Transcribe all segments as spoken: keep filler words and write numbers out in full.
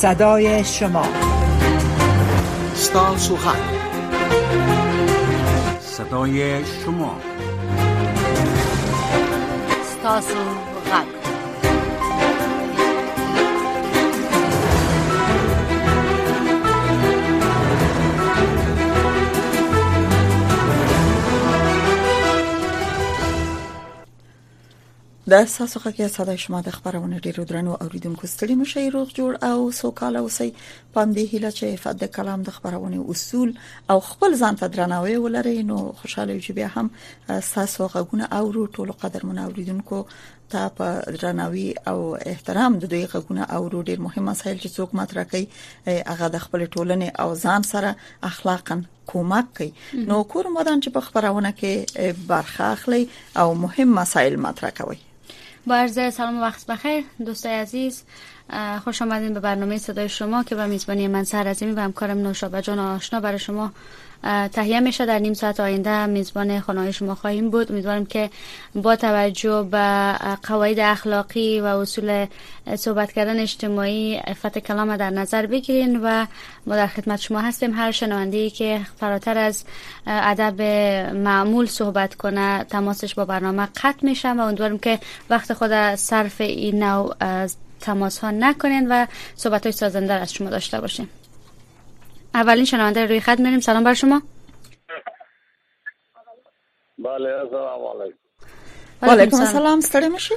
صدای شما، ستاسو حق، صدای شما، ستاسو حق. د ساسو خکې صدای شما د خبرونه ډیرو درنو اوریدونکو ستړي مشي روغ جوړ او سوکاله اوسئ. پام دې هیله چې فد کلام د خبرونه اصول او خپل ځان ته درناوی ولرئ. نو خوشاله چې بیا هم ساسو غوونه او ټولو قدرمن اوریدونکو ته په درناوی او احترام د دوی غوونه او ډیر مهم مسایل چې څوک مطرح کوي هغه د خپل ټولنې او ځان سره اخلاقاً کومک کوي. نو کور مدان چې په خبرونه کې برخه اخلي او مهم مسایل مطرح کوي. با عرض سلام و وقت بخیر دوستای عزیز، خوش آمدین به برنامه صدای شما که با میزبانی من سحر عظیمی و همکارم نوشابه جان آشنا برای شما تهیه میشه. در نیم ساعت آینده میزبان خانه شما خواهیم بود. امیدوارم که با توجه به قواعد اخلاقی و اصول صحبت کردن اجتماعی عفت کلام در نظر بگیرین و ما در خدمت شما هستیم. هر شنونده‌ای که فراتر از ادب معمول صحبت کنه تماسش با برنامه قطع میشه و امیدوارم که وقت خود صرف این نوع تماس ها نکنین و صحبت های سازنده از شما داشته باشین. اولین شنونده روی خط میریم. سلام بر شما. بله سلام علیکم. و علیکم السلام. ستړي مشي؟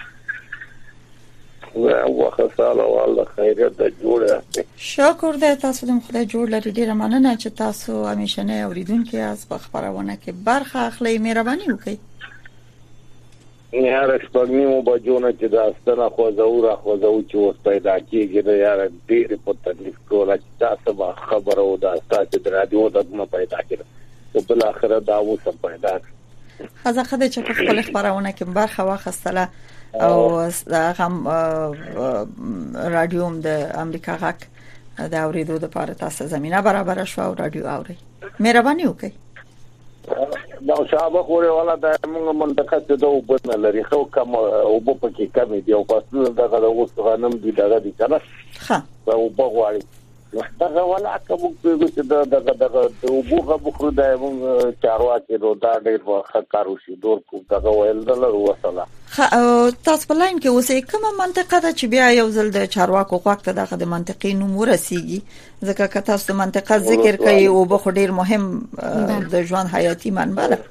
واخه سلام والله خیریت ده جوړه. شکر ده تاسو د خدای جوړ لري. ډیره مننه چې تاسو همیشه نه اوریدونکو از په خبرونه کې برخه اخلي. مهرباني وکړئ. نه هر شپږنیمو بجو نه چې د استنه خو زوره خو زو چې اوس پیدا کیږي د یار ډېر په تکلیف کوله چې تاسو به خبره او د تاسو د رادیو دغه پیدا کړه او بل اخره دا اوس پیدا خزه خدای چې په خپل خبرونه کې برخه واخستله او هغه رادیوم د امریکا غاک د اوریدو د پاره تاسو زمينه برابر شو او رادیو اوري. مهرباني وکړئ. دا شابه خوره والا د موږ منطقه ته د وبنه لري خو کوم او په کې کمی دی او پاسو دغه د اوس غنم دی دغه دی کنه ها او په غواړي دغه ولا کوم چې دغه دغه د وبوغه بخرو د چارواکي رودا ډیر وخت کارو شي دور کو دغه ویل دلر وصله. تاسو په لاین کې اوسې کومه منطقه ده چې بیا یو ځل د چارواکو خواک ته دغه د منطقې نوم ورسیږي ځکه که تاسو د منطقه ذکر کوي او به ډیر مهم د ژوند حیاتي منبع ده.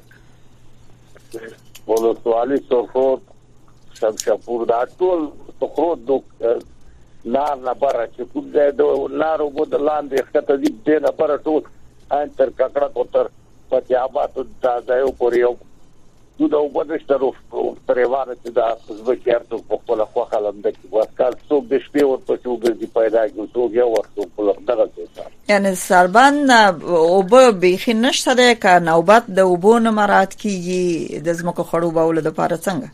ولسوالي سرخود شمشاپور دا ټول سرخود د لار نه بره چې کوم ځای د لار او د لاندې ښکته دي د نه بره ټول انتر ککړه کوتر پچابات د ځایو پورې یو د وبدشترو پریوار چې دا زبکیرته په خپل خو خلم د کې واسکال څوک د شپې ور په څوګرځي پیدا کیږي څوک یو وخت په دغه څه یعنی سربان او به بيخي نشته ده ک نوبت د وبونه مراد کیږي د زمکو خړو باول د پاره څنګه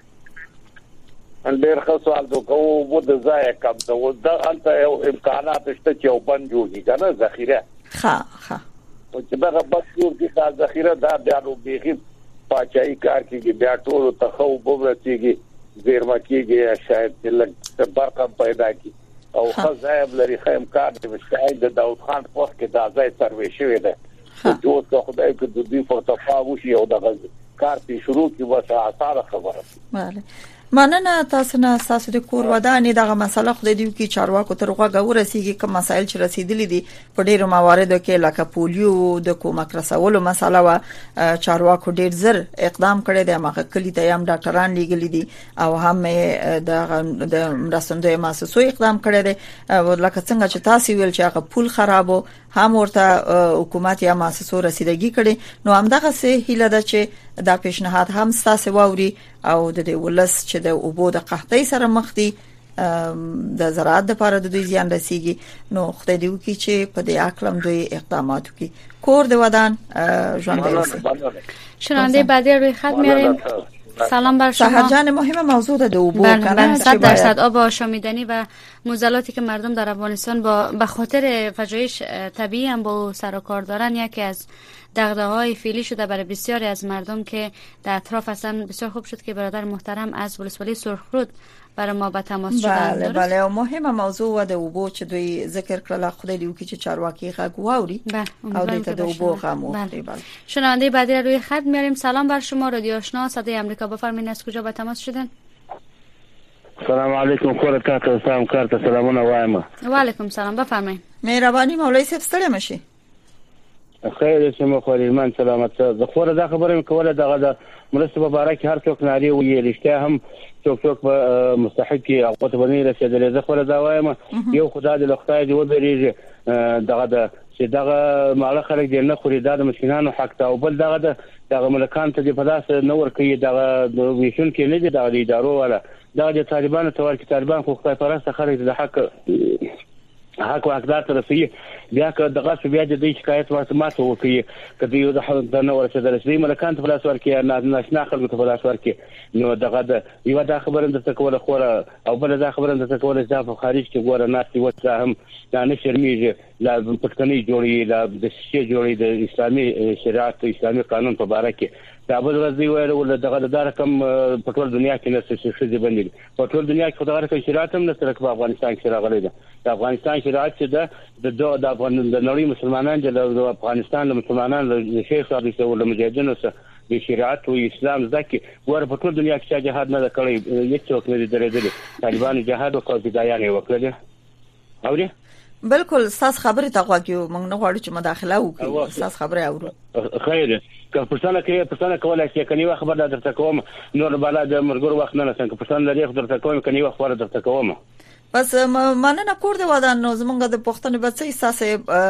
ان ډیر ښه سوال دوکو وو د ځای کم ته و د انت امکانات شته چې او بند جوړی کنه ذخیره ها ها او چې هغه بس جوړ کی خاص ذخیره دا بیا نو بيخي پاچای کار کیږي بیا ټول ته خو وبرتيږي زیرما کیږي شاید لږ برقم پیدا کی او خزایب لري خیم کار د مشاهد د داوود خان په وخت کې دا ځای سروي شوی دی چې اوس خدای کې د دې فرصت وشي او د کار په شروع کې وسه اثر خبره. بله مننه تاسو نه تاسو د کور ودانې دغه مسله خو د دیو کې چارواکو تر غوږه ورسیږي کوم مسایل چې رسیدلې دي په ډیرو مواردو کې لکه پولیو د کومک رسولو مسله وا چارواکو ډیر زر اقدام کړی دی. مخه کلی ته هم ډاکټران لګلې دي او هم د د مرستندوی مؤسسو اقدام کړی دی لکه څنګه چې تاسو ویل چې هغه پول خرابو هم ورته حکومت یا مؤسسو رسیدګي کړي. نو همدغه سه هیله ده چې دا پیشنهاد هم تاسو واوري او د دې ولس چې د اوبو د قحطۍ سره مخ دي د زراعت لپاره د دوی زیان رسیږي. نو خدای دې وکړي چې په دې اقلم دوی اقدامات وکړي. کور د ودان ژوند دی. شنونده بعدی روی خط میاریم. سلام بر شما. سحر جان مهم موضوع د اوبو کنه صد درصد آب آشامیدنی و معضلاتی که مردم در افغانستان با به خاطر فجایع طبیعی هم با سر و کار دارن یکی از دغدغه‌های فعلی شده برای بسیاری از مردم که در اطراف هستن. بسیار خوب شد که برادر محترم از ولسوالی سرخرود برای ما به تماس شدن. بله بله، او مهمه موضوع و د اوبو چې دوی ذکر کړل، خدای دې وکړي چې چارواکي غږ واوري او د ته د اوبو غم وخوري. بله، شنونده بعدی رو روی خط میاریم. سلام بر شما، رادیو آشنا صدای آمریکا، بفرمایید از کجا به تماس شدن؟ سلام علیکم، خور کاکا سلام کارته سلامونه وایم. و علیکم سلام، بفرمایید. مهرباني مولوی صاحب ستړي مشي. خیر شمه خو ایمان سلامت. زه خو دا خبره کوله دغه د مرسته مبارک هر څوک ناری وی رښتیا هم څوک څوک مستحق او قطبنی رسیدلې. زه خو دا وایم یو خدای د لختای دی وبریږي دغه د چې دغه مال خلک دی نه خوري، دا د مسکینانو حق ته، او بل دغه د دغه ملکان ته په داس نور کوي، دغه د ویشن کې نه دي دغه د ادارو ولا دغه د طالبانو ته ورکې طالبان خو خدای پرسته خلک د حق حق واقدار ته رسي. بیا که دغه بیا د دې شکایت واسه ماته وکړي کدی یو د نو ورسېدل شي ملکان ته فلاس ورکړي نه ناشنا خلکو ته فلاس ورکړي. نو دغه د یو د خبره د تکول خوره او بل د خبره د تکول چې په خارج کې ګوره ناشتي وڅه هم دا نه شرمېږي، لا پښتني جوړي، لا د شي جوړي د اسلامي شریعت اسلامي قانون په اړه کې دا به ورځي ویل دغه د رقم په ټول دنیا کې نه څه شي باندې په ټول دنیا کې خدای رقم شریعت هم نه سره په افغانستان کې راغلی ده. د افغانستان شریعت چې د د افغان د نړۍ مسلمانان د افغانستان د مسلمانانو د شیخ صاحب او د مجاهدینو سره د شریعت او اسلام ځکه ور په ټول دنیا کې جهاد نه کړی، هیڅ څوک نه درېدل. طالبان جهاد او قاضیان یې وکړل. اوري بالکل ساس خبره ته غواګیو موږ نه غواړو چې مداخله وکړو، ساس خبره اورو. خیر که پښتنه کې پښتنه کولای شي کني وخت خبر درته کوم نور بالا د مرګور وخت نه لسن که پښتنه لري خبر درته کوم کني وخت خبر درته کوم. بس مننه کور دی ودان نو زمونږ د پښتنې بچي احساس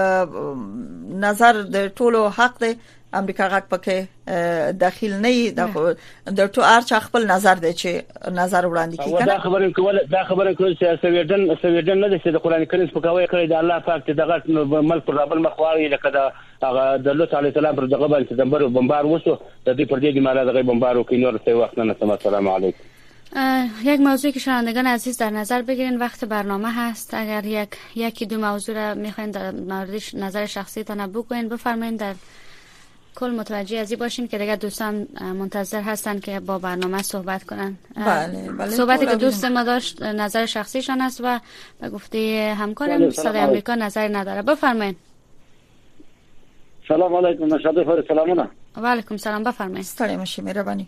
نظر د ټولو حق دی، امریکا غاک پکې داخل نه د د ټو ارچ خپل نظر دی چې نظر وړاندې کیږي. دا خبره کوله دا خبره کوله چې سویډن سویډن نه د قرآن کریم په کوي کړی د الله پاک ته دغه ملک پر رابل مخواري لکه دا هغه د الله تعالی تعالی پر دغه باندې د بمبار بمبار وسو د دې پر دې د مال دغه بمبار وکړي نور څه وخت نه. السلام علیکم. یک موضوعی که شنوندگان عزیز در نظر بگیرین، وقت برنامه هست، اگر یک یکی دو موضوع را میخواین در موردش نظر شخصی تنبؤ کنین بفرمایین. در کل متوجه ازی باشین که دیگه دوستان منتظر هستن که با برنامه صحبت کنن. بله بله. صحبتی که دوست ما داشت نظر شخصیشان است و به گفته همکارم صدای آمریکا نظر نداره. بفرمایین. سلام علیکم. نشاده فر سلامونه. و علیکم سلام، بفرمایید. ستړي مشه مهرباني.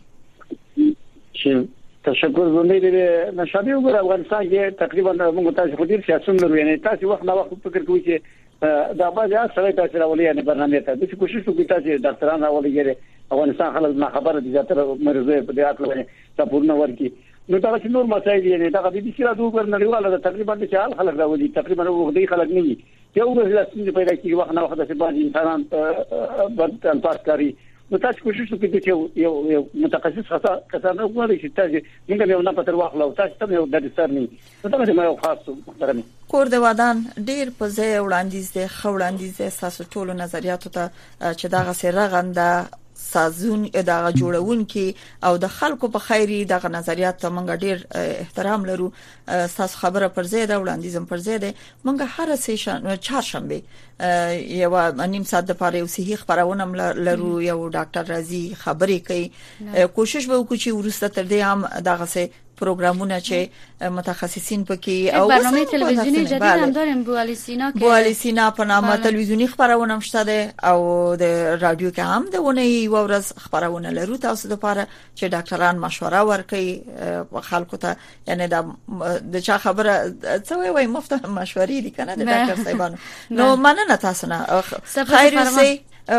چې تشکر زونې دې نشاده وګور افغانستان کې تقریبا موږ تاسو خو ډیر سیاست لرو، یعنی تاسو وخت نه وخت فکر کوئ چې دا باندې سره تاسو راولي یعنی برنامه ته د کوشش وکړئ تاسو ډاکټرانو راولي افغانستان خلک نه خبره دي زیاتره مریضه په دې اړه راپورونه ورکړي. نو دا چې نور مسایل یعنی دا د دې سره دوه نړیواله تقریبا چې حال خلک راولي تقریبا وګړي خلک نه دي یو ورځ چې پیدا کیږي وخت نه وخت د باندې انسانان بدل پاس کوي. نو تاسو کوشش وکړئ چې یو یو متخصص خاصه کسانه وګورئ چې تاسو موږ یو نه پتر واخلو تاسو ته یو د سر نه نو دا به یو خاص محترم کور د ودان ډیر په ځای وړاندیز دي خوړاندیز دي اساس ټولو نظریاتو ته چې دا غسر غنده سازون دغه جوړون کې او د خلکو په خیری دغه نظریات ته موږ ډیر احترام لرو. تاسو خبره پر ځای دا وړاندیزم پر ځای ده. موږ هر سیشن چهارشنبه یو نیم ساعت د پاره یو صحیح خبرونه لرو، یو ډاکټر رازي خبرې کوي. کوشش به وکړو چې ورسته تر دې هم دغه سه پروګرامونه چې متخصصین پکې او برنامه تلویزیونی جدید هم داریم بوالی سینا که بوالی سینا په نامه تلویزیونی خبرونه مشته ده او د رادیو کې هم د ونې یو ورځ خبرونه لرو تاسو د لپاره چې ډاکټران مشوره ورکوي خلکو ته، یعنی د چا خبره څه وایي مفته مشورې دي کنه د ډاکټر صاحبانو. نو مننه تاسو نه خیر اوسئ.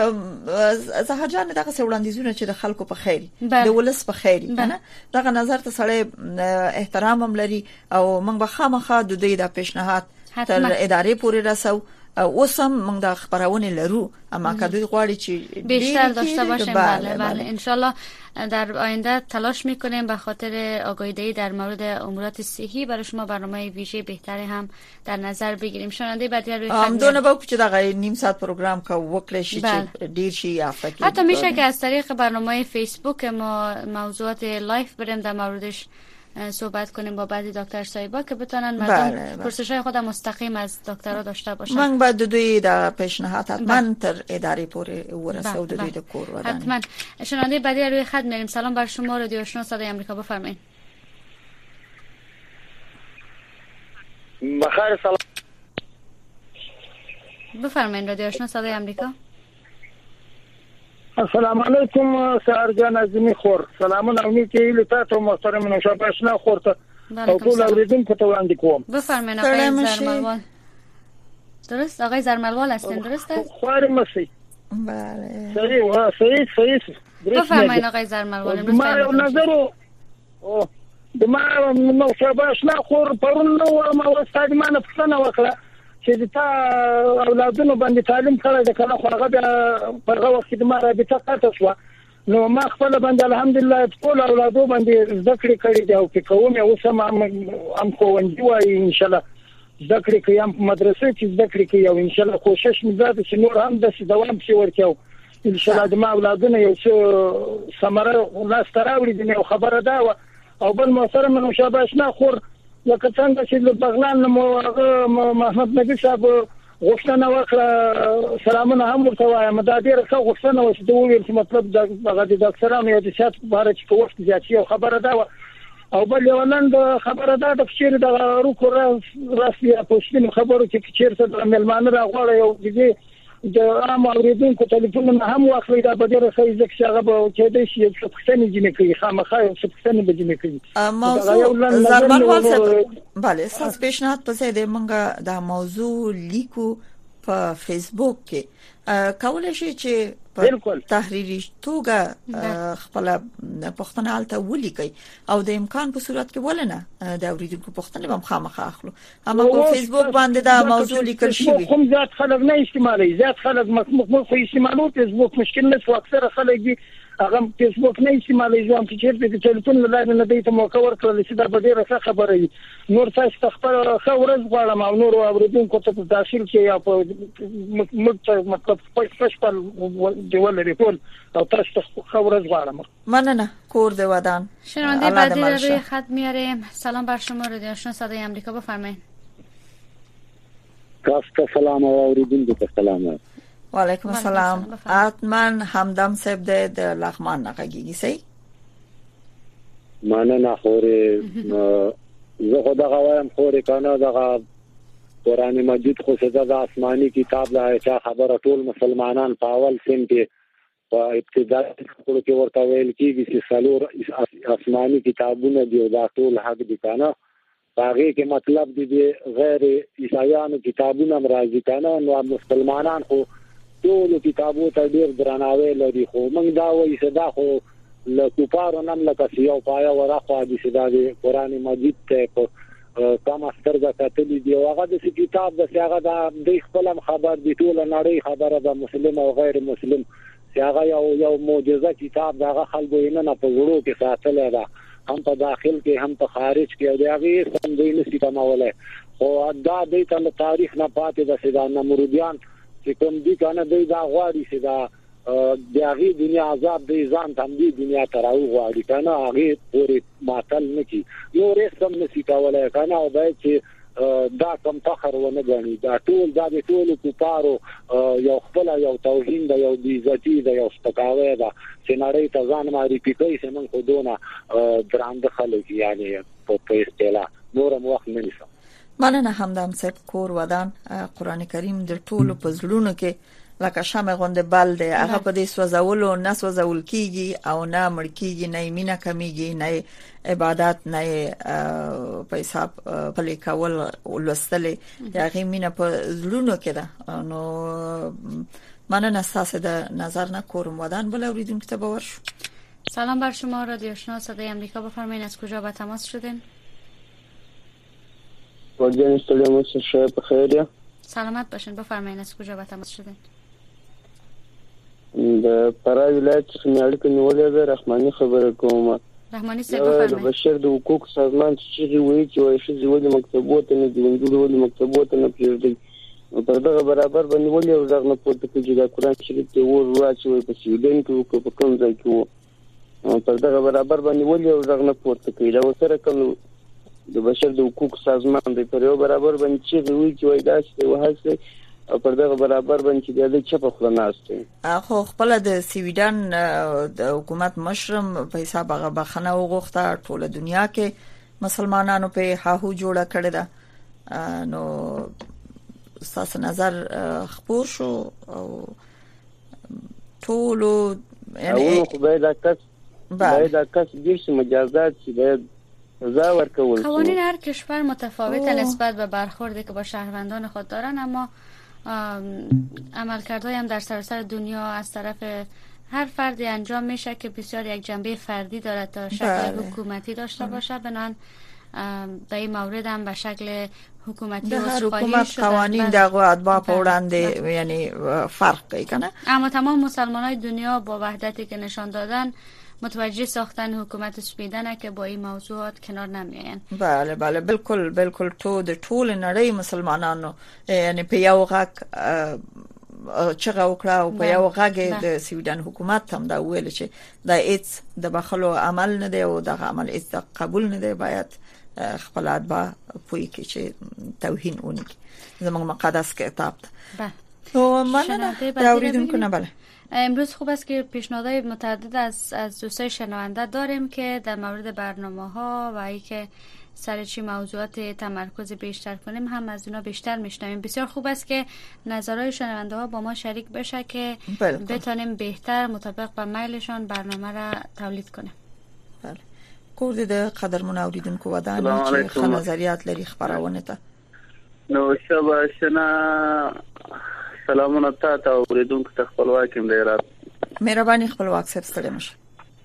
زه جان دغه وړاندیزونه چې د خلکو په خیر د ولس په خیر کنه دغه نظر ته سړی احترام هم لري او موږ به خامخا د دې د پیشنهاد تر ادارې پورې رسو. اوسم موږ د خبرونه لرو اما که دوی غواړي چې بیشتر داشته باشیم. بله بله ان شاء الله در آینده تلاش میکنیم به خاطر آگاهی در مورد امورات صحی برای شما برنامه ویژه بهتری هم در نظر بگیریم. شنونده بعدی روی خط هم دونه با چې دغه نیم ساعت پروګرام کا وکړي شي چې ډیر شي افکت حتی میشه که از طریق برنامه فیسبوک ما موضوعات لایف بریم در موردش صحبت کنیم با بعضی دکتر صاحبا که بتونن مردم پرسش‌های خود مستقیم از دکترها داشته باشن. من بعد دوی د پیشنهاد حتما تر اداره پورې ورسو د دوی د کور ودان. حتما. شنونده بعدی روی خط میریم. سلام بر شما رادیو آشنا صدای آمریکا، بفرمایید. بخیر سلام. بفرمایید رادیو آشنا صدای آمریکا. السلام علیکم سرجان عظیمی خور. سلامونه امید که ایلی تاسو محترم نوشابه آشنا خور ته او ټول اوریدونکو ته وړاندې کوم. بفرمایید آقای زرملوال. درست آقای زرملوال هستین درسته؟ خوار مسی. بله. صحیح وا صحیح صحیح. بفرمایید آقای زرملوال. ما یو نظر او د ما نوشابه آشنا خور پرون نو ما واستاد ما نه پښتنه وکړه چې تا اولادونو باندې تعلیم کړی د کله خو هغه په هغه وخت کې ما رابطه قطع شو، نو ما خپل باندې الحمدلله ټول اولادو باندې ذکر کړی دی او په کومه اوس هم هم خوندې وای ان شاء الله ذکر کوي هم مدرسې چې ذکر کوي او ان شاء الله کوشش مې زیات چې نور هم د دوام شي ورکو ان شاء الله د ما اولادونو یو څه ثمره لاس تراوړي دي او خبره دا او بل محترم نوشابه آشنا خور لکه څنګه چې د بغلان مو محمد نبی صاحب غوښتنه وکړه سلامونه هم ورته وایم دا ډیره ښه غوښتنه و چې دوی ویل چې مطلب د هغه د ډاکټرانو یا د سیاست په اړه چې وخت زیات شي خبره دا او بل یو نن خبره دا د چیرې د روکو راسي پوښتنه خبرو چې چیرته د ملمانه راغړی او دې د عام اوریدونکو ټلیفون هم واخلي دا به ډیره ښه ځکه چې هغه به چې د شي څه پښتني جنې کوي خامخا څه پښتني به جنې کوي. موضوع زرملوال صاحب bale ساس پیشنهاد پسې د منګه دا موضوع لیکو په فیسبوک کې کولای شي چې په تحریری توګه خپل پښتنه حالت ولیکي او د امکان په صورت کې ولنه د اوریدونکو پښتنه هم خامخا اخلو اما په فیسبوک باندې دا موضوع لیکل شوی کوم ذات خلک نه استعمالي ذات خلک مخ خو استعمالو فیسبوک مشکل نه څو اکثر خلک دي هغه فیسبوک نه استعمالي ځم چې چیرته د ټلیفون لاندې نه دی ته موقع ورکړل چې دا به ډیره خبره وي نور تاسو خپل خبرز غواړم او نور اوریدونکو ته داخل کې یا په مطلب پښتو دیول ریپول او تاسو خبرز غواړم. مننه کور دی ودان. شنونده بعدی روی خط میاریم. سلام بر شما رادیو آشنا صدای آمریکا، بفرمایید. تاسو سلام او اوریدونکو ته سلام. و علیکم السلام. اتمن همدم سب د لغمان نغږیږي سي مننه خوري زه خو دغه وایم خوري کنه دغه قرآن مجید خو څه د آسماني کتاب لا چا خبره ټول مسلمانان په اول سیم کې په ابتدایي کې ورته ویل کېږي چې څلور آسماني کتابونه دی دا ټول حق دي کنه هغه کې مطلب دی غیر عیسایانو کتابونه راځي کنه نو مسلمانان خو ټول کتابو ته ډیر درناوی لري خو موږ دا وایي چې دا خو له کوپارو نن لکه یو پایا ورخوا دي چې دا د قرآن مجید ته کوم سترګه کتلی دی هغه د کتاب د هغه د خپل خبر دی ټول نړۍ خبره د مسلمان او غیر مسلمان هغه یو یو معجزه کتاب دغه خلکو یې نه په وړو کې ساتل دا هم په داخل کې هم په خارج کې او دغه سم دی نسی کوموله خو دا د تاریخ نه پاتې د سیدا نمرودیان چې کوم دي کنه دوی دا غواړي چې دا دغه دنیا عذاب دی ځان تم دی دنیا تراو غواړي کنه هغه پوری ماتل نکی نو رسم نسی کولای کنه او دا چې دا کوم فخر ونه غني دا ټول دا د ټول کوپارو یو خپل یو توهین دا یو بیزتی دا یو سپکاوی دا چې نړۍ ته ځان ماري پیکي سمون خودونه دراند خلک یعنی په پېستلا نورم وخت نه نیسم. مننه همدم سب کور ودان قران کریم د ټولو په زړونو کې لکه شمع غوندې بل دی هغه په دې سوځولو نه سوځول کیږي او نه مړ کیږي نه مینا کمیږي نه عبادت نه په حساب په لیکول ولستلې هغه مینا په زړونو کې ده نو مننه تاسو د نظر نه کوم ودان بل اوریدونکو ته باور شو. سلام بر شما رادیو آشنا صدای آمریکا، بفرمایید از کجا به تماس شدین؟ وجه سلام شب بخیر. سلامت باشین، بفرمایید از کجا به تماس شدین؟ د فراه ولایت څخه اړیکه نیولې ده. رحماني خبره کوم. رحماني صاحب بفرمایید. د بشر د حقوق سازمان چې وایي چې وایي چې ولې مکتبو ته نه دی ولې مکتبو ته نه پیژدي پر دغه برابر باندې ولې ورغنه پورته کې د قرآن شریف ته ور واچوي په سویډن کې او په کوم ځای کې وو پر دغه برابر باندې ولې او ځغنه پورته کوي دا سره کوم د بشر د حقوق سازمان د پر یو برابر باندې چې وی چې وای دا چې وهڅه او پر دغه برابر باندې د چپ خلناسته خو خپل د سویډن د حکومت مشرم په حساب هغه بخنه وغوښته ټوله دنیا کې مسلمانانو په هاهو جوړه کړې ده نو تاسو نظر خبر شو او ټولو یعنی خو به دا کس باید دا کس ډیر مجازات چې باید سزا ورکول قوانین هر کشور متفاوت نسبت به برخوردی که با شهروندان خود دارن اما عملکردهای هم در سراسر دنیا از طرف هر فردی انجام میشه که بسیار یک جنبه فردی داره تا شکل حکومتی داشته باشه بنان به این مورد هم به شکل حکومتی عذرخواهی شده قوانین دغه اتباع په وړاندې یعنی فرق کوي کنه اما تمام مسلمانای دنیا با وحدتی که نشان دادن متوجه ساختن حکومت سویدن که با این موضوعات کنار نمیاین. بله بله بالکل بالکل تو د ټول نړۍ مسلمانانو یعنی په یو غږ چغه وکړه او په یو غږ د سویدن حکومت هم دا ویل چې دا هیڅ د بخلو عمل نه دی او د عمل هیڅ قبول نه دی باید خپل اتباع پوي کې چې توهین ونی زموږ مقدس کتاب ده. نو مننه داوریدونکو نه بله امروز خوب است که پیشنهادهای متعدد از از دوستای شنونده داریم که در مورد برنامه‌ها و اینکه سر چی موضوعات تمرکز بیشتر کنیم هم از اونا بیشتر میشنویم. بسیار خوب است که نظرهای شنونده ها با ما شریک بشه که بتونیم بهتر مطابق با میلشان برنامه را تولید کنیم. بله. کوردی د قدرمن اوریدونکو ودانه چې خپل نظریات لري خبرونه ته. نو شبا شنا سلامونه تاسو اوریدونکو ته خپلواک یم ډیر مهرباني خپلواک صاحب ستړي مشه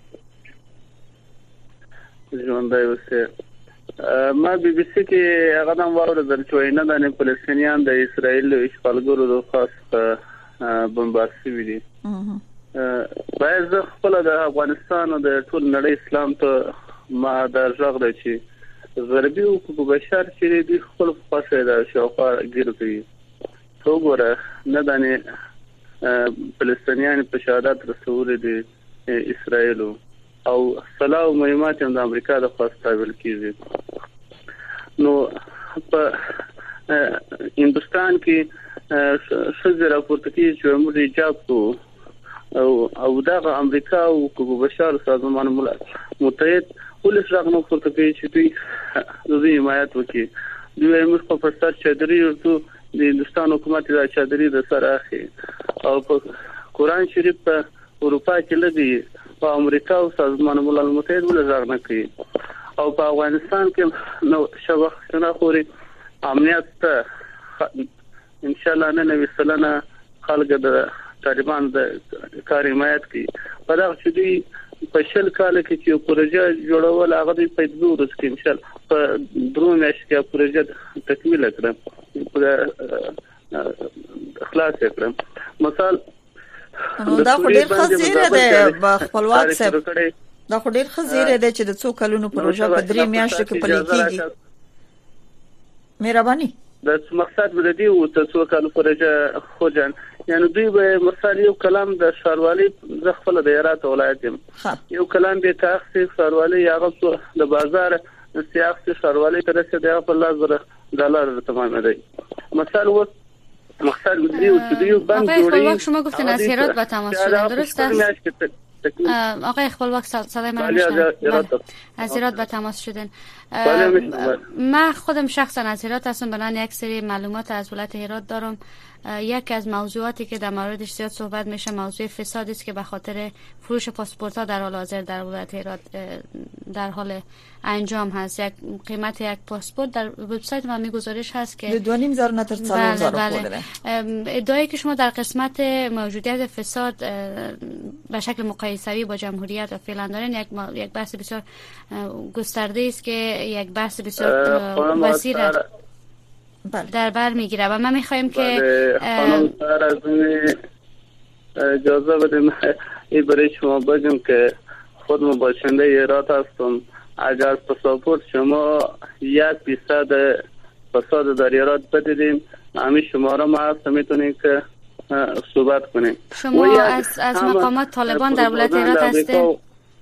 ژوندای اوسه ما بي بي سي کې هغه نن واوریدل چې نه د فلسطینیان د اسرایل اشغالګرو د خاص بمبارسي ویلي باید خپل د افغانستان او د ټول نړۍ اسلام ته ما درځغ دی چې غربي حقوق بشر چې د خپل خاصه د شوقه ګرځي وګوره نه دانه فلسطینیان په شهادت رسول دي اسرائیل او صلاح مهمات د امریکا د خاص تابع کیږي نو په هندستان کې شذ راپورته کیږي چې موږ ایجاب کو او او د امریکا او حقوق بشر سازمان ملت متحد پولیس راغنو پورته کوي چې دوی د حمایت وکړي دوی موږ په پرستار چادرې ورته د هندستان حکومت د چادرې د سره اخی او په قرآن شریف په اروپا کې لدی په امریکا او سازمان ملل متحد ولزار نه کوي او په افغانستان کې نو شبح شنه خوري امنیت ته ان شاء الله نه نوي سلنه خلک د طالبان د کار حمایت کوي په دا چې دوی په شل کال کې چې پروژه جوړول هغه د پیدو ورس کې ان شاء الله په درون میاشت کې پروژه تکمیل کړم خلاص کړم مثال دا خو ډیر خزیره ده په خپلواک صاحب دا خو ډیر خزیره ده چې د څو کلونو پروژه په درې میاشتو کې پلي کیږي مهرباني د مقصد ولدي او د څو کلونو پروژه خو جان یعنی دوی به مثال یو کلام د شاروالي د خپل د هرات ولایت یو کلام به تاسو شاروالي یا د بازار سیاست شاروالي تر څه د خپل لازم دلار تمام دی مثال و مقصد ولدي او دوی بند جوړي شما گفتن از هرات به تماس شدن درست است آقای خپلواک صدای من میشنوید از هرات به تماس شدن من خودم شخصا از هرات هستم بنان یک سری معلومات از ولایت هرات دارم یکی از موضوعاتی که در موردش زیاد صحبت میشه موضوع فسادی است که به خاطر فروش پاسپورت ها در حال حاضر در ولایت هرات در حال انجام هست یک قیمت یک پاسپورت در وبسایت ما میگذارش هست که دو نیم هزار تا سه هزار خورده ادعایی که شما در قسمت موجودیت فساد به شکل مقایسوی با جمهوریت و فعلا دارین یک یک بحث بسیار گسترده است که یک بحث بسیار وسیع در بر میگیره و ما میخوایم که خانم اجازه بدیم این برای شما بگم که خودم باشنده ایرات هستم اگر پاسپورت شما یک فیصد فساد در ایرات بدیدیم همین شماره ما هست میتونیم که صحبت کنیم شما از از مقامات طالبان در ولایت ایرات هستید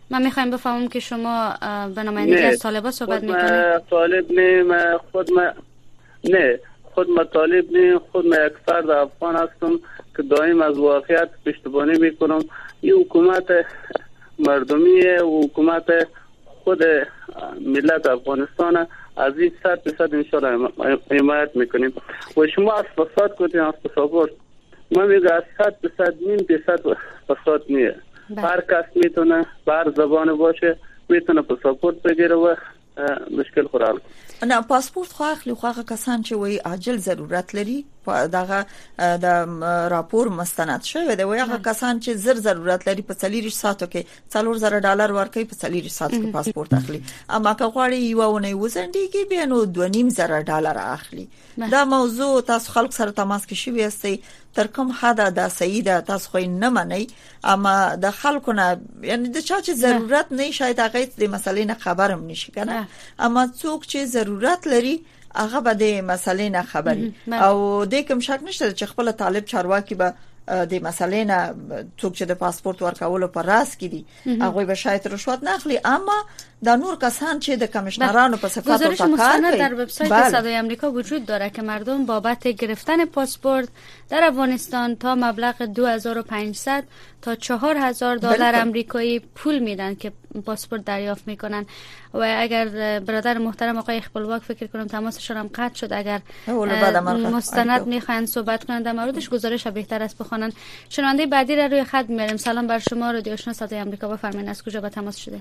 من میخوایم بفهمم که شما به نمایندگی از طالبان صحبت میکنید. طالب نه، من خود من نه خود من طالب نه، خود من یک فرد افغان هستم که دائم از واقعیت پشتیبانی میکنم. این حکومت مردمی و حکومت خود ملت افغانستان از این صد درصد انشاءالله حمایت میکنیم. و شما از فساد کردین، از تصاور من میگم از صد درصد نیم درصد فساد نیه. هر کس میتونه بر زبان باشه میتونه پاسپورت بگیره و مشکل خورال. نه پاسپورت خو اخلي خو هغه کسان چې وای عاجل ضرورت لري دغه د راپور مستند شوی دی، وای هغه کسان چې زر ضرورت لري په څلور ساعتو کې څلور زره ډالر ورکړي په څلور ساعتو کې پاسپورت اخلي. اما که غواړي یو ونه وزندګي به نو دوه نیم زره ډالر اخلي. دا موضوع تاسو خلک سره تماس کې شوی استئ تر کوم حد دا سیده تاسو خو نه منئ، اما د خلکو نه یعنی د چا چې ضرورت نه شاید هغه د مسلې نه خبرم نشي کنه، اما څوک چې ضرورت لري هغه به د مسلې نه خبري. او د کوم شک نشته چې خپل طالب چارواکي به د مسلې نه څوک چې د پاسپورت ورکولو پر راس کې دي هغه به شاید رشوت نه اخلي، اما د نور کسان چې د کمشنرانو په صفت او گزارش مستند در وبسایت صدای آمریکا وجود داره که مردم بابت گرفتن پاسپورت در افغانستان تا مبلغ دو هزار و پانصد تا چهار هزار دلار آمریکایی پول میدن که پاسپورت دریافت میکنن. و اگر برادر محترم آقای خپلواک فکر کنم تماسشون هم قطع شد، اگر مستند میخواین صحبت کنن در موردش گزارش بهتر است بخونن. شنونده بعدی را روی خط میاریم. سلام بر شما، رادیو آشنا صدای آمریکا، بفرمایید از کجا با تماس شده؟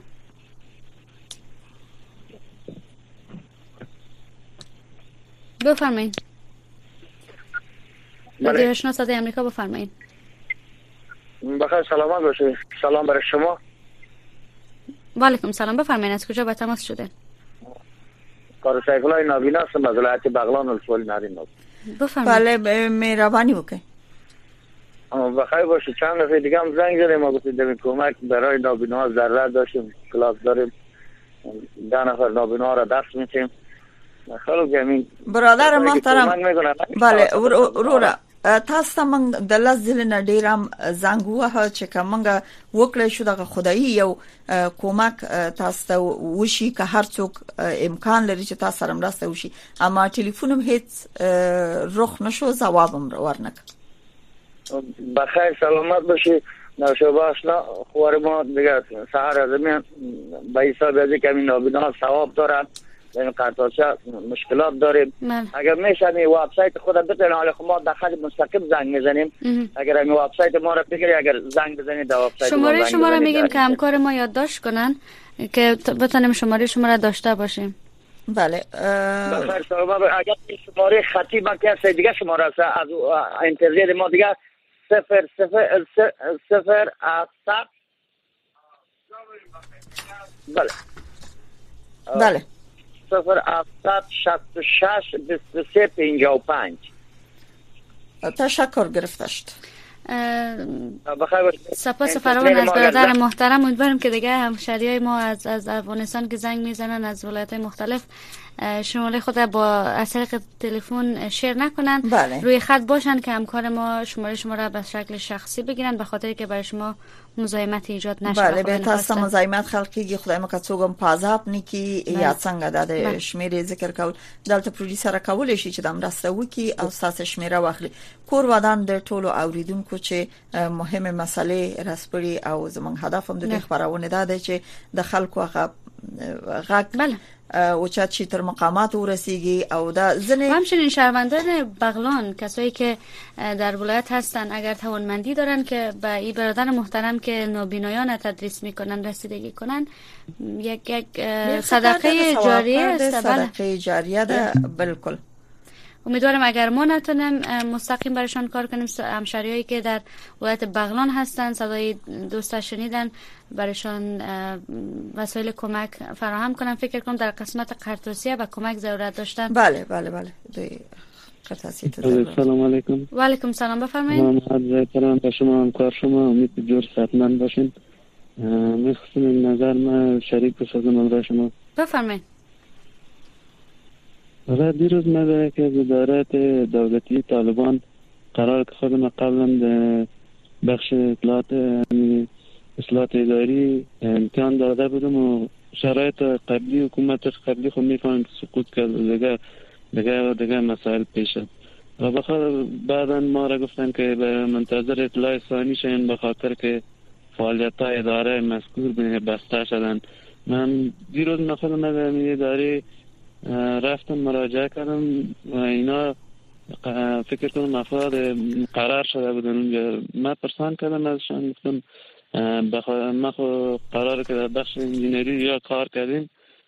بفرمایید. رادیو آشنا صدای آمریکا، بفرمایید. بخیر، سلامت باشید. سلام برای شما. و علیکم سلام، بفرمایید از کجا با تماس شده؟ کار سیفالله نابینا هستم از ولایت بغلان ولسوالی نارین. بفرمایید. بله مهربانی وکړئ. بخیر باشید. چند دفعه دیگه هم زنگ زدیم، ما گفتیم دمین کمک برای نابینا ضرورت داشتیم، کلاس داریم، ده نفر نابینا را دست میتیم. خیلی همین برادر محترم. بله ورورا تاسو ته موږ د لزل نه ډیرم زنګ وه چې کومه وکړې شو د خدای یو کومک تاسو ته وشي که هر څوک امکان لري چې تاسو سره مرسته وشي، اما ټلیفونم هیڅ رخ نشو جوابم ورنک. بخیر سلامت باشی. نوشابه آشنا خوار ما دیگه سهر از میان به حساب از که همین نابینا ثواب دارن، این قرطاسه مشکلات داریم. من. اگر میشه این وبسایت خود بتونین حالا ما داخل مستقیم زنگ میزنیم، اگر این وبسایت ما را بگیری، اگر زنگ بزنید در وبسایت شماره شما را میگیم که همکار ما یادداشت کنن که بتونیم شماره شما را داشته باشیم. بله بخیر سلام. اگر شماره خطی من که دیگه شماره است از اینترنت ما دیگه صفر صفر صفر هفت. بله بله صفر هفت شصت و شش بیست و سه پنجاه و پنج. تشکر گرفته شد. سپاس فراوان از برادر محترم. امیدوارم که دیگه همشهریای ما از از افغانستان که زنگ میزنن از ولایت‌های مختلف شماره خود با از طریق تلفن شیر نکنن. بله. روی خط باشن که همکار ما شماره شما را به شکل شخصی بگیرن، به خاطر که برای شما مزاحمت ایجاد نشه. بله به تاسو مزاحمت خلقیږي خدای مکه څوګم پازاب نکی یا څنګه د شمیرې ذکر کول دلته پروډوسر کول شي چې د مرسته وکي او تاسو شمیره واخلي. کور ودان د ټولو اوریدونکو چې مهمه مسلې راسپړي او زمونږ هدف هم د خبرونه ده چې د خلکو هغه غږ بله او چات چی تر مقامات ورسیږي او دا ځنه همچنین شهروندان بغلان کسایی که در ولایت هستن اگر توانمندی دارن که به این برادر محترم که نابینایان تدریس میکنن رسیدگی کنن، یک یک صدقه جاریه است. صدقه جاریه ده بالکل. امیدوارم اگر ما نتونیم مستقیم برایشان کار کنیم، همشهریایی که در ولایت بغلان هستن صدای دوستا شنیدن برایشان وسایل کمک فراهم کنم. فکر کنم در قسمت قرطاسیه و کمک ضرورت داشتن. بله بله بله قرطاسیه. سلام علیکم. و علیکم سلام، بفرمایید. من سلام به شما، همکار شما، امید جور صحتمند باشین. میخواستم نظر من شریک بسازم برای شما. بفرمایید. و دیروز مداره که وزارت دولتی طالبان قرار که خودم قبلا بخش اطلاعات اصلاحات اداری امتحان داده بودم و شرایط قبلی حکومت قبلی خود میفهمم سقوط کرد دیگه دیگه دیگه مسائل پیش شد و بخاطر بعدا ما را گفتن که به منتظر اطلاع ثانی شین به خاطر که فعالیت های اداره مذکور بسته شدن. من دیروز من خودم به اداره رفتم مراجعه کردم و اینا فکر کنم افراد قرار شده بودن اونجا. من پرسان کردم ازشان گفتم بخواه ما خو قرار که در بخش انجینری یا کار کردیم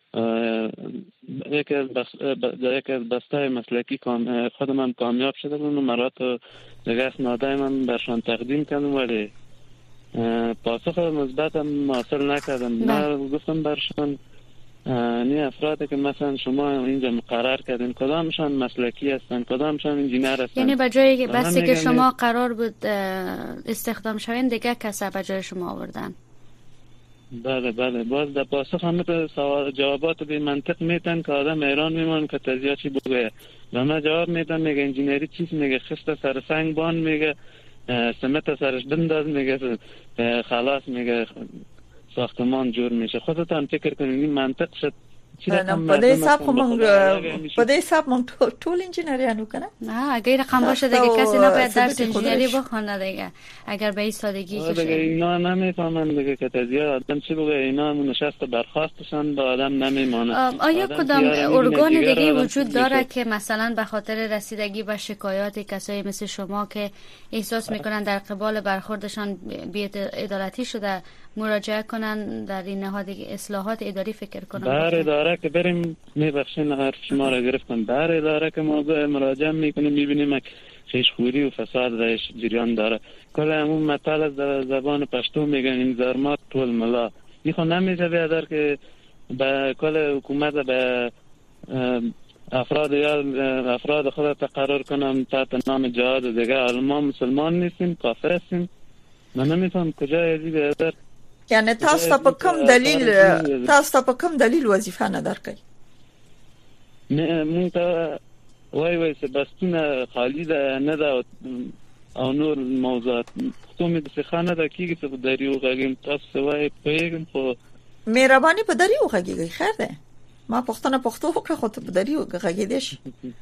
یک از بس یک از بسته مسلکی خودم هم کامیاب شده بودم و مرات دیگه اسنادای من برشان تقدیم کردم ولی پاسخ مثبت هم حاصل نکردم. من گفتم برشان نه افرادی که مثلا شما اینجا مقرر کردین کدامشان مسلکی هستن کدامشان انجینر هستن، یعنی به جایی بسی که شما قرار بود استخدام شوین دیگه کسا به جای شما آوردن؟ بله بله باز در پاسخ همه به سوال جوابات به منطق میتن که آدم ایران میمان که تزیه چی بگویه و من جواب میدم میگه انجینری چیز میگه خسته سر سنگ بان میگه سمت سرش بنداز میگه خلاص میگه ساختمان جور میشه. خودتان فکر کنید این منطق شد نه په دې حساب خو مونږ په دې حساب مونږ ټول انجینریانو کنه نه اگر رقم باشه دیگه کسی نباید درس انجینری بخونه دیگه اگر به این سادگی که دیگه اینا نمیفهمن دیگه که تزیه آدم چی بگه اینا نشست برخواستشان با آدم نمیمانه. آیا کدام ارگان دیگه وجود داره که مثلا به خاطر رسیدگی به شکایات کسایی مثل شما که احساس میکنن در قبال برخوردشان بی‌عدالتی شده مراجعه کنن در این نهاد اصلاحات اداری فکر کنن؟ در اداره که بریم میبخشین حرف شما را گرفتم در اداره که ما مراجعه میکنیم میبینیم خیشخوری و فساد درش جریان داره. کل همون مطال در زبان پشتو میگن این زرمات طول ملا میخوا نمیشه بیادر که به کل حکومت به افراد یا افراد خود تقرر کنم تحت نام جهاد دیگه ما مسلمان نیستیم کافر هستیم. من نمیفهم کجا ازی بیادر یعنی تاسو په کوم دلیل تاسو په کوم دلیل وظیفه نه درکې؟ نه مونږ ته وای وای سبستونه خالی ده نه ده او نور موضوعات ته مې د خانه د کیږي په دریو غږیم تاسو وای پیغام خو مهرباني په دریو غږیږي خیر ده ما پښتنه پښتو وکړه خو ته په دریو غږیدې شي.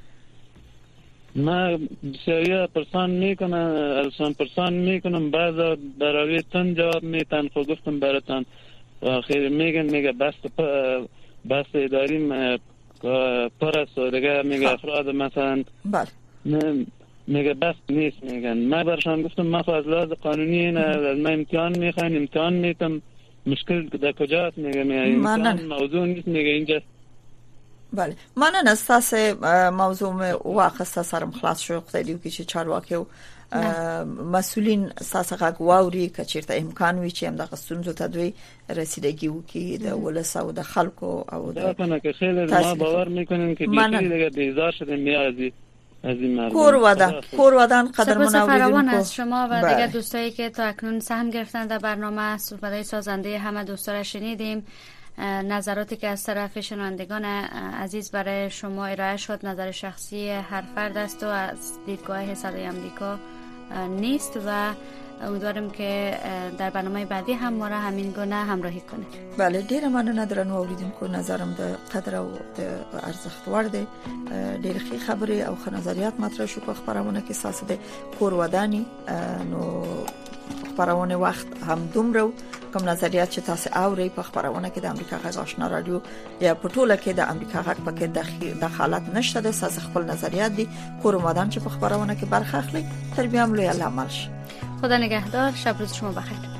ما بسیاری پرسان میکنم الان پرسان میکنم بعضا برای تن جواب میتن خود گفتم براتون آخر میگن میگه بس بس اداری پر است و دیگه میگه افراد مثلا بله میگه بس نیست میگن. ما برشان گفتم ما خود از لحاظ قانونی نه ما امتحان میخوایم امتحان میتم مشکل در کجاست میگه امتحان موضوع نیست میگه اینجا. بله مننه اساس موضوع واخصه سرم خلاص شو خدای دې چې چارواکي مسؤلین اساس غواوري کچیرته امکان وي چې هم د غستونزو تدوی رسیدګي وکي د ولس او د خلکو او د کنه که خیلی ما باور میکنیم که بیشتر دیگه بیزار شده میازی از این مردم. کور ودان کور ودان قدرمن اوریدونکو از شما و دیگه دوستایی که تا اکنون سهم گرفتن در برنامه صحبت‌های سازنده همه دوستا را شنیدیم. نظراتی که از طرف شنوندگان عزیز برای شما ارائه شد نظر شخصی هر فرد است و از دیدگاه صدای آمریکا نیست و امیدوارم که در برنامه بعدی هم ما را همین گونه همراهی کنید. بله ډیره مننه درنو اوریدونکو نظرم د قدر او د ارزښت وړ دی. ډیره ښه خبرې او ښه نظریات مطرح شو په خبرونه کې ساسه د کور ودانی نو خبرونه وخت هم دومره کوم نظریات چې تاسو اوري په خبرونه کې د امریکا غږ آشنا رادیو یا په ټوله کې د امریکا غږ پکې د دخالت نشته د ساس خپل نظریات دي کور ودان چې په خبرونه کې برخه اخلي تر بیا هم لوی الله مالش. خدا نگهدار. شب روز شما بخیر.